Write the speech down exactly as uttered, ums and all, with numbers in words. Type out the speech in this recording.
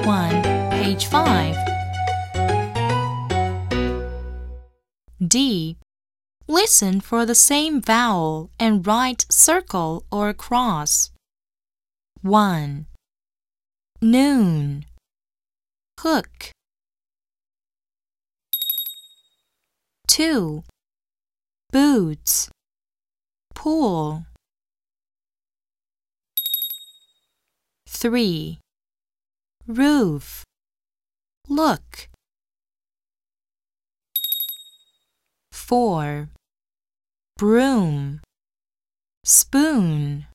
one, page five. D. Listen for the same vowel and write circle or cross. one. Noon. Hook. two. Boots. Pool. three. Roof. Look. four. Broom. Spoon.